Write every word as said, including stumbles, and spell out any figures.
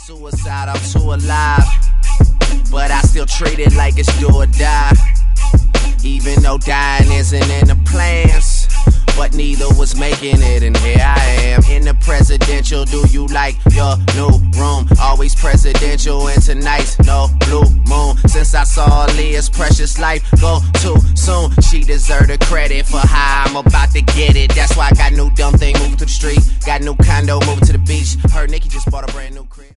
Suicide, I'm too alive, but I still treat it like it's do or die. Even though dying isn't in the plans, but neither was making it, and here I am in the presidential. Do you like your new room? Always presidential, and tonight's no blue moon. Since I saw Leah's precious life go too soon, she deserved the credit for how I'm about to get it. That's why I got new dumb thing moving to the street, got new condo moving to the beach. Heard Nicki just bought a brand new crib.